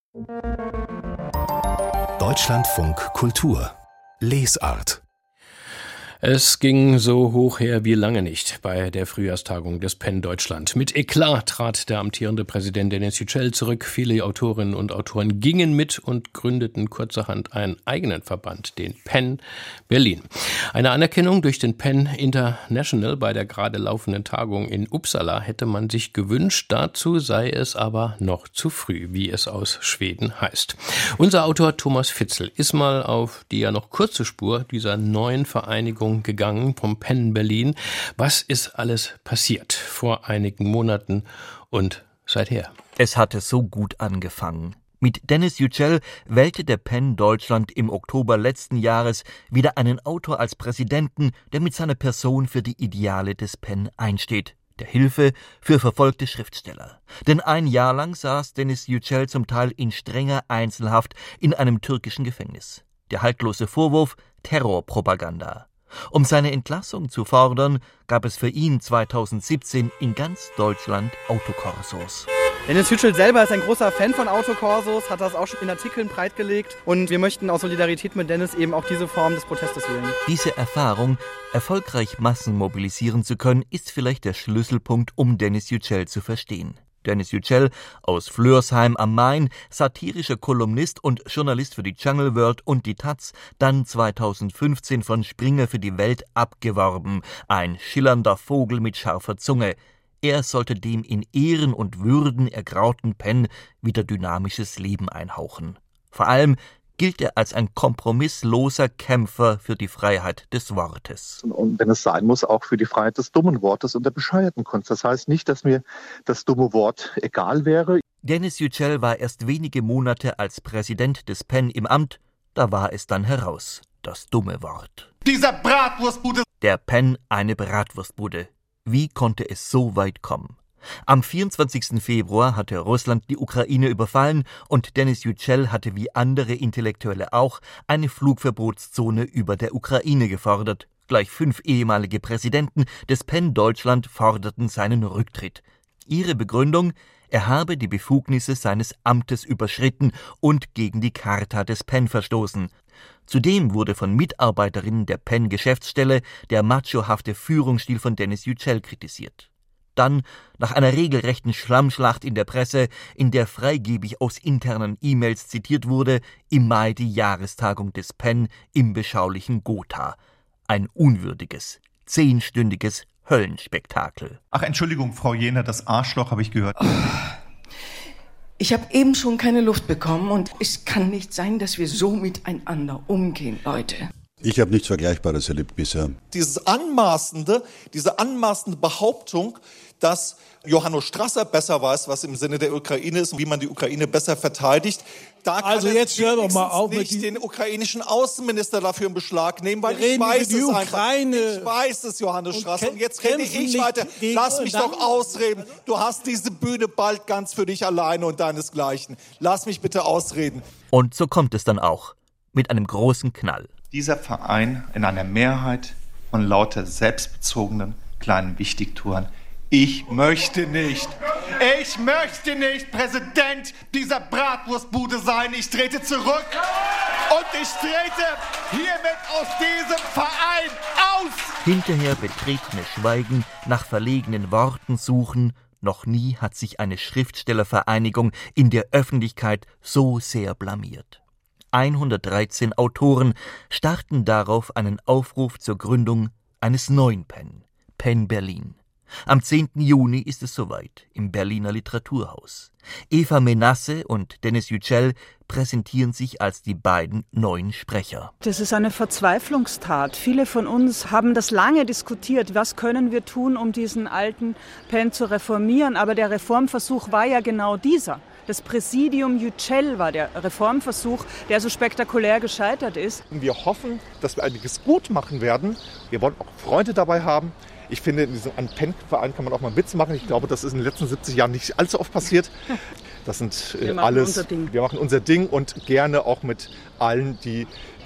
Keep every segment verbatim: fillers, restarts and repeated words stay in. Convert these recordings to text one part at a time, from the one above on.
Deutschlandfunk Kultur Lesart. Es ging so hoch her wie lange nicht bei der Frühjahrstagung des PEN Deutschland. Mit Eklat trat der amtierende Präsident Denis Yücel zurück. Viele Autorinnen und Autoren gingen mit und gründeten kurzerhand einen eigenen Verband, den PEN Berlin. Eine Anerkennung durch den PEN International bei der gerade laufenden Tagung in Uppsala hätte man sich gewünscht. Dazu sei es aber noch zu früh, wie es aus Schweden heißt. Unser Autor Thomas Fitzel ist mal auf die ja noch kurze Spur dieser neuen Vereinigung gegangen vom PEN Berlin. Was ist alles passiert vor einigen Monaten und seither? Es hatte so gut angefangen. Mit Denis Yücel wählte der PEN Deutschland im Oktober letzten Jahres wieder einen Autor als Präsidenten, der mit seiner Person für die Ideale des PEN einsteht. Der Hilfe für verfolgte Schriftsteller. Denn ein Jahr lang saß Denis Yücel zum Teil in strenger Einzelhaft in einem türkischen Gefängnis. Der haltlose Vorwurf: Terrorpropaganda. Um seine Entlassung zu fordern, gab es für ihn zweitausendsiebzehn in ganz Deutschland Autokorsos. Denis Yücel selber ist ein großer Fan von Autokorsos, hat das auch schon in Artikeln breitgelegt und wir möchten aus Solidarität mit Dennis eben auch diese Form des Protestes wählen. Diese Erfahrung, erfolgreich Massen mobilisieren zu können, ist vielleicht der Schlüsselpunkt, um Denis Yücel zu verstehen. Denis Yücel aus Flörsheim am Main, satirischer Kolumnist und Journalist für die Jungle World und die Taz, dann zweitausendfünfzehn von Springer für die Welt abgeworben, ein schillernder Vogel mit scharfer Zunge. Er sollte dem in Ehren und Würden ergrauten PEN wieder dynamisches Leben einhauchen. Vor allem gilt er als ein kompromissloser Kämpfer für die Freiheit des Wortes. Und wenn es sein muss, auch für die Freiheit des dummen Wortes und der bescheuerten Kunst. Das heißt nicht, dass mir das dumme Wort egal wäre. Dennis Yücel war erst wenige Monate als Präsident des PEN im Amt, da war es dann heraus, das dumme Wort. Dieser Bratwurstbude! Der PEN eine Bratwurstbude. Wie konnte es so weit kommen? Am vierundzwanzigsten Februar hatte Russland die Ukraine überfallen und Denis Yücel hatte wie andere Intellektuelle auch eine Flugverbotszone über der Ukraine gefordert. Gleich fünf ehemalige Präsidenten des PEN Deutschland forderten seinen Rücktritt. Ihre Begründung: Er habe die Befugnisse seines Amtes überschritten und gegen die Charta des PEN verstoßen. Zudem wurde von Mitarbeiterinnen der PEN-Geschäftsstelle der machohafte Führungsstil von Denis Yücel kritisiert. Dann, nach einer regelrechten Schlammschlacht in der Presse, in der freigebig aus internen E-Mails zitiert wurde, im Mai die Jahrestagung des PEN im beschaulichen Gotha. Ein unwürdiges, zehnstündiges Höllenspektakel. Ach, Entschuldigung, Frau Jehner, das Arschloch habe ich gehört. Oh. Ich habe eben schon keine Luft bekommen und es kann nicht sein, dass wir so miteinander umgehen, Leute. Ich habe nichts Vergleichbares erlebt bisher. Dieses anmaßende, diese anmaßende Behauptung, dass Johannes Strasser besser weiß, was im Sinne der Ukraine ist und wie man die Ukraine besser verteidigt. Da kann also jetzt hör doch mal auf nicht mit den ukrainischen Außenminister dafür in Beschlag nehmen, weil ich weiß die es Ukraine einfach. Ich weiß es, Johannes und Strasser. Und jetzt rede ich weiter. Lass mich doch ausreden. Du hast diese Bühne bald ganz für dich alleine und deinesgleichen. Lass mich bitte ausreden. Und so kommt es dann auch. Mit einem großen Knall. Dieser Verein in einer Mehrheit von lauter selbstbezogenen kleinen Wichtigtouren. Ich möchte nicht, ich möchte nicht Präsident dieser Bratwurstbude sein. Ich trete zurück und ich trete hiermit aus diesem Verein aus. Hinterher betretene Schweigen, nach verlegenen Worten suchen. Noch nie hat sich eine Schriftstellervereinigung in der Öffentlichkeit so sehr blamiert. hundertdreizehn Autoren starten darauf einen Aufruf zur Gründung eines neuen PEN, PEN Berlin. Am zehnten Juni ist es soweit im Berliner Literaturhaus. Eva Menasse und Denis Yücel präsentieren sich als die beiden neuen Sprecher. Das ist eine Verzweiflungstat. Viele von uns haben das lange diskutiert. Was können wir tun, um diesen alten PEN zu reformieren? Aber der Reformversuch war ja genau dieser. Das Präsidium Yücel war der Reformversuch, der so spektakulär gescheitert ist. Wir hoffen, dass wir einiges gut machen werden. Wir wollen auch Freunde dabei haben. Ich finde, in diesem PEN-Verein kann man auch mal Witze machen. Ich glaube, das ist in den letzten siebzig Jahren nicht allzu oft passiert. Das sind äh, wir machen alles. Unser Ding. Wir machen unser Ding und gerne auch mit allen, die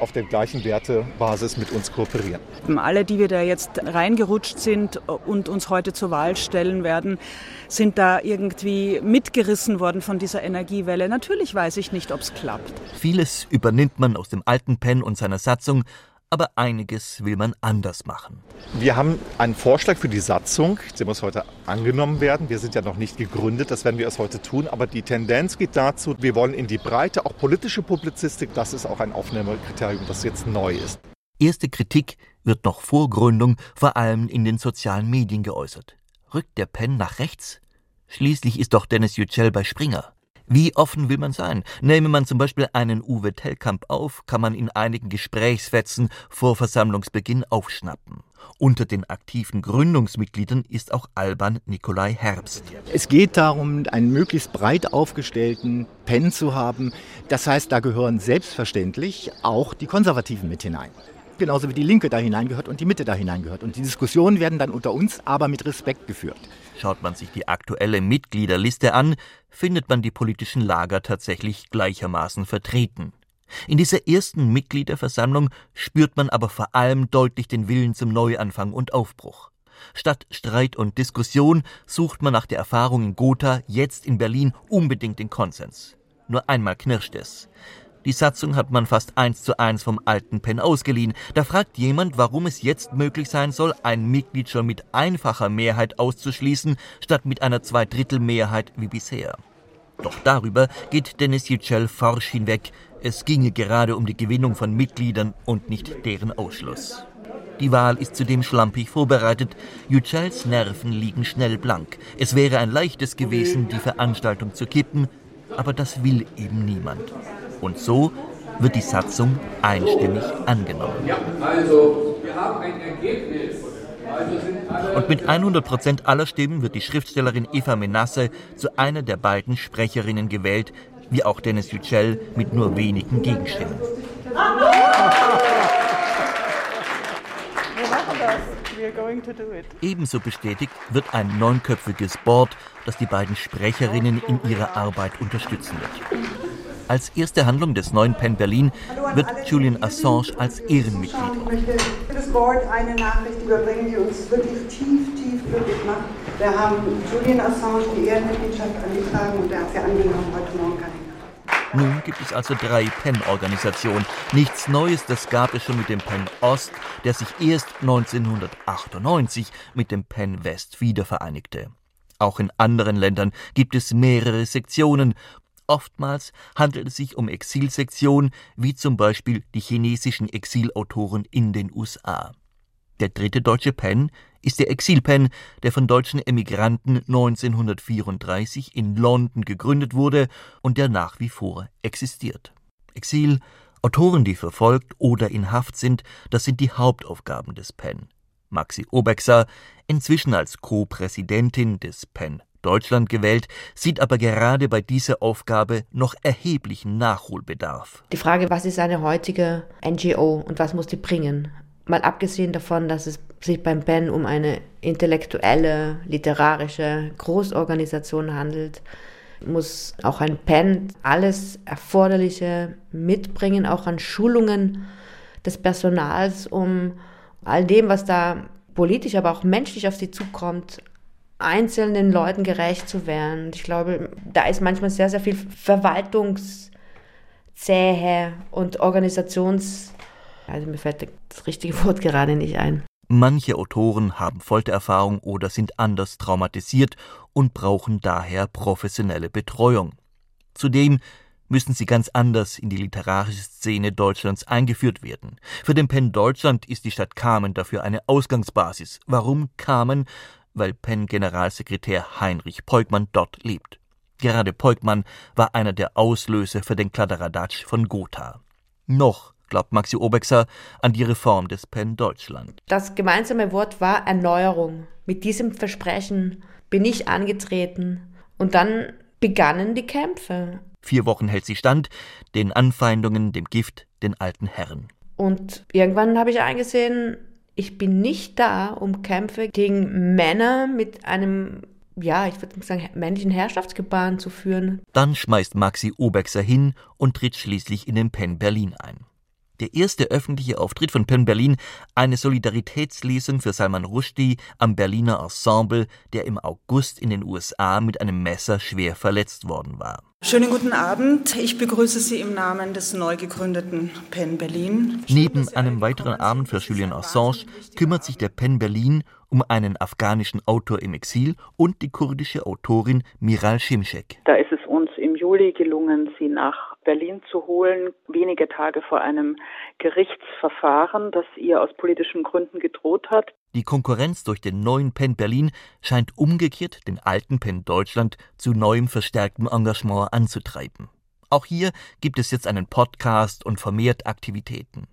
auf der gleichen Wertebasis mit uns kooperieren. Alle, die wir da jetzt reingerutscht sind und uns heute zur Wahl stellen werden, sind da irgendwie mitgerissen worden von dieser Energiewelle. Natürlich weiß ich nicht, ob es klappt. Vieles übernimmt man aus dem alten Penn und seiner Satzung, aber einiges will man anders machen. Wir haben einen Vorschlag für die Satzung, der muss heute angenommen werden. Wir sind ja noch nicht gegründet, das werden wir erst heute tun. Aber die Tendenz geht dazu, wir wollen in die Breite, auch politische Publizistik, das ist auch ein Aufnahmekriterium, das jetzt neu ist. Erste Kritik wird noch vor Gründung vor allem in den sozialen Medien geäußert. Rückt der Penn nach rechts? Schließlich ist doch Dennis Yücel bei Springer. Wie offen will man sein? Nehme man zum Beispiel einen Uwe Tellkamp auf, kann man in einigen Gesprächsfetzen vor Versammlungsbeginn aufschnappen. Unter den aktiven Gründungsmitgliedern ist auch Alban Nikolai Herbst. Es geht darum, einen möglichst breit aufgestellten Penn zu haben. Das heißt, da gehören selbstverständlich auch die Konservativen mit hinein. Genauso wie die Linke da hineingehört und die Mitte da hineingehört. Und die Diskussionen werden dann unter uns aber mit Respekt geführt. Schaut man sich die aktuelle Mitgliederliste an, findet man die politischen Lager tatsächlich gleichermaßen vertreten. In dieser ersten Mitgliederversammlung spürt man aber vor allem deutlich den Willen zum Neuanfang und Aufbruch. Statt Streit und Diskussion sucht man nach der Erfahrung in Gotha jetzt in Berlin unbedingt den Konsens. Nur einmal knirscht es. Die Satzung hat man fast eins zu eins vom alten Penn ausgeliehen. Da fragt jemand, warum es jetzt möglich sein soll, ein Mitglied schon mit einfacher Mehrheit auszuschließen, statt mit einer Zweidrittelmehrheit wie bisher. Doch darüber geht Dennis Yücel forsch hinweg. Es ginge gerade um die Gewinnung von Mitgliedern und nicht deren Ausschluss. Die Wahl ist zudem schlampig vorbereitet. Yücels Nerven liegen schnell blank. Es wäre ein leichtes gewesen, die Veranstaltung zu kippen, aber das will eben niemand. Und so wird die Satzung einstimmig angenommen. Ja, also wir haben ein Ergebnis. Also sind alle Und mit hundert Prozent aller Stimmen wird die Schriftstellerin Eva Menasse zu einer der beiden Sprecherinnen gewählt, wie auch Dennis Yücel mit nur wenigen Gegenstimmen. Wir machen das. We are going to do it. Ebenso bestätigt wird ein neunköpfiges Board, das die beiden Sprecherinnen in ihrer Arbeit unterstützen wird. Als erste Handlung des neuen Penn Berlin wird Julian Assange als Ehrenmitglied. Ich möchte für das Board eine Nachricht überbringen, die uns wirklich tief, tief glücklich macht. Wir haben Julian Assange die Ehrenmitgliedschaft angetragen und er hat sie angenommen. Heute Morgen kann ich. Nun gibt es also drei Penn-Organisationen. Nichts Neues, das gab es schon mit dem Penn Ost, der sich erst neunzehnhundertachtundneunzig mit dem Penn West wiedervereinigte. Auch in anderen Ländern gibt es mehrere Sektionen. Oftmals handelt es sich um Exilsektionen, wie zum Beispiel die chinesischen Exilautoren in den U S A. Der dritte deutsche Penn ist der Exil-Penn, der von deutschen Emigranten neunzehnhundertvierunddreißig in London gegründet wurde und der nach wie vor existiert. Exil, Autoren, die verfolgt oder in Haft sind, das sind die Hauptaufgaben des Penn. Maxi Obexer, inzwischen als Co-Präsidentin des Penn Deutschland gewählt, sieht aber gerade bei dieser Aufgabe noch erheblichen Nachholbedarf. Die Frage, was ist eine heutige N G O und was muss die bringen? Mal abgesehen davon, dass es sich beim Penn um eine intellektuelle, literarische Großorganisation handelt, muss auch ein Penn alles Erforderliche mitbringen, auch an Schulungen des Personals, um all dem, was da politisch, aber auch menschlich auf sie zukommt, einzelnen Leuten gerecht zu werden. Ich glaube, da ist manchmal sehr, sehr viel Verwaltungszähe und Organisations... Also mir fällt das richtige Wort gerade nicht ein. Manche Autoren haben Foltererfahrung oder sind anders traumatisiert und brauchen daher professionelle Betreuung. Zudem müssen sie ganz anders in die literarische Szene Deutschlands eingeführt werden. Für den Penn Deutschland ist die Stadt Kamen dafür eine Ausgangsbasis. Warum Kamen? Weil Penn-Generalsekretär Heinrich Peukmann dort lebt. Gerade Peukmann war einer der Auslöser für den Kladderadatsch von Gotha. Noch glaubt Maxi Obexer an die Reform des Penn Deutschland. Das gemeinsame Wort war Erneuerung. Mit diesem Versprechen bin ich angetreten und dann begannen die Kämpfe. Vier Wochen hält sie stand, den Anfeindungen, dem Gift, den alten Herren. Und irgendwann habe ich eingesehen, ich bin nicht da, um Kämpfe gegen Männer mit einem, ja, ich würde sagen, männlichen Herrschaftsgebaren zu führen. Dann schmeißt Maxi Obexer hin und tritt schließlich in den Penn Berlin ein. der erste öffentliche Auftritt von PEN Berlin eine Solidaritätslesung für Salman Rushdie am Berliner Ensemble, der im August in den U S A mit einem Messer schwer verletzt worden war. Schönen guten Abend. Ich begrüße Sie im Namen des neu gegründeten PEN Berlin. Neben einem weiteren Abend für Julian Assange kümmert sich der PEN Berlin um einen afghanischen Autor im Exil und die kurdische Autorin Miral Şimşek. Da ist es uns im Juli gelungen, sie nach Berlin zu holen, wenige Tage vor einem Gerichtsverfahren, das ihr aus politischen Gründen gedroht hat. Die Konkurrenz durch den neuen PEN Berlin scheint umgekehrt den alten PEN Deutschland zu neuem verstärktem Engagement anzutreiben. Auch hier gibt es jetzt einen Podcast und vermehrt Aktivitäten.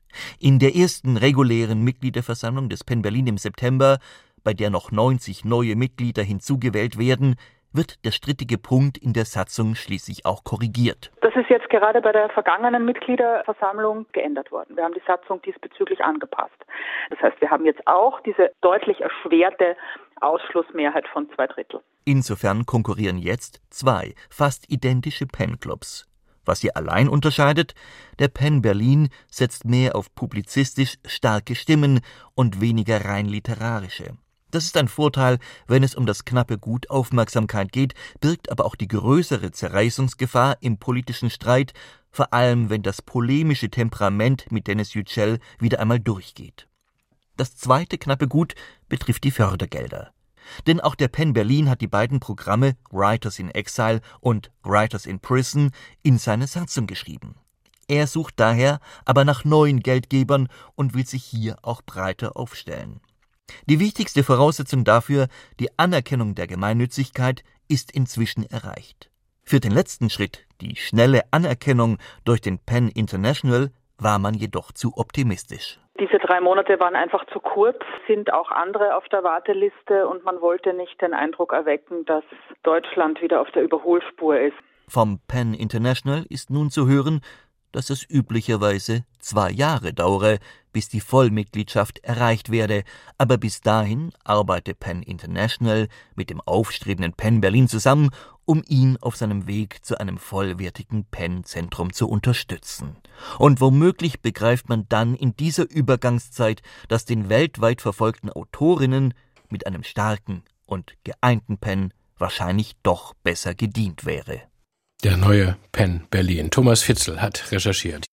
In der ersten regulären Mitgliederversammlung des PEN Berlin im September, bei der noch neunzig neue Mitglieder hinzugewählt werden, wird der strittige Punkt in der Satzung schließlich auch korrigiert. Das ist jetzt gerade bei der vergangenen Mitgliederversammlung geändert worden. Wir haben die Satzung diesbezüglich angepasst. Das heißt, wir haben jetzt auch diese deutlich erschwerte Ausschlussmehrheit von zwei Drittel. Insofern konkurrieren jetzt zwei fast identische PEN-Clubs. Was sie allein unterscheidet, der PEN Berlin setzt mehr auf publizistisch starke Stimmen und weniger rein literarische. Das ist ein Vorteil, wenn es um das knappe Gut Aufmerksamkeit geht, birgt aber auch die größere Zerreißungsgefahr im politischen Streit, vor allem wenn das polemische Temperament mit Dennis Yücel wieder einmal durchgeht. Das zweite knappe Gut betrifft die Fördergelder. Denn auch der PEN Berlin hat die beiden Programme Writers in Exile und Writers in Prison in seine Satzung geschrieben. Er sucht daher aber nach neuen Geldgebern und will sich hier auch breiter aufstellen. Die wichtigste Voraussetzung dafür, die Anerkennung der Gemeinnützigkeit, ist inzwischen erreicht. Für den letzten Schritt, die schnelle Anerkennung durch den PEN International, war man jedoch zu optimistisch. Diese drei Monate waren einfach zu kurz, sind auch andere auf der Warteliste und man wollte nicht den Eindruck erwecken, dass Deutschland wieder auf der Überholspur ist. Vom PEN International ist nun zu hören, dass es üblicherweise zwei Jahre dauere, bis die Vollmitgliedschaft erreicht werde, aber bis dahin arbeite PEN International mit dem aufstrebenden PEN Berlin zusammen, um ihn auf seinem Weg zu einem vollwertigen PEN-Zentrum zu unterstützen. Und womöglich begreift man dann in dieser Übergangszeit, dass den weltweit verfolgten Autorinnen mit einem starken und geeinten PEN wahrscheinlich doch besser gedient wäre. Der neue PEN Berlin. Thomas Fitzel hat recherchiert.